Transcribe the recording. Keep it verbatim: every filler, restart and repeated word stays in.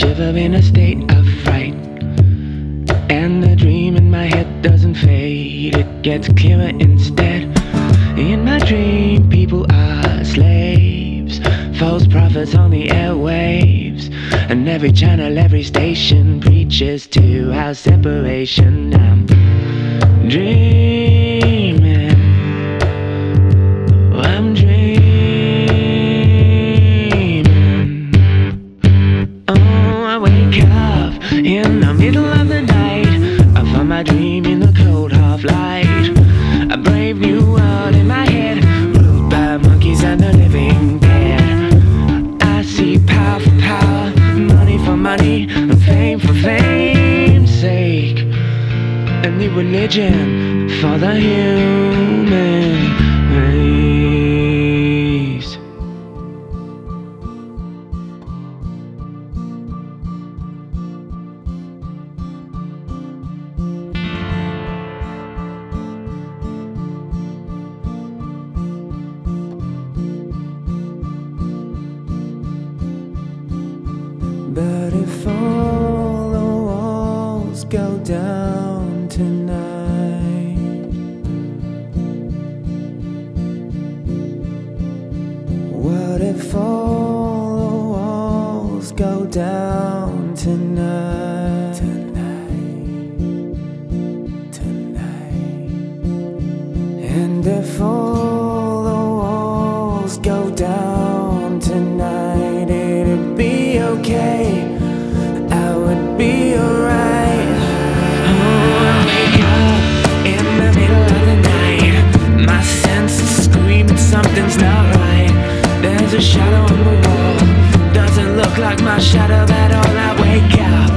shiver in a state of fright, and the dream in my head doesn't fade, it gets clearer instead. In my dream, people are slaves, false prophets on the airwaves, and every channel, every station preaches to our separation. I'm dreaming, I'm dreaming. Oh, I wake up in the middle of the night, I find my dream in the cold half light. A brave new world in my head, ruled by monkeys and the living dead. I see power for power, money for money, and fame for fame's sake, and the religion for the human race. But if all the walls go down tonight, what if all the walls go down tonight? Tonight, tonight. And if all the walls go down tonight, it'd be okay, I would be alright. Oh, I wake up in the middle of the night, my senses screaming something's not right. There's a shadow on the wall, doesn't look like my shadow at all. I wake up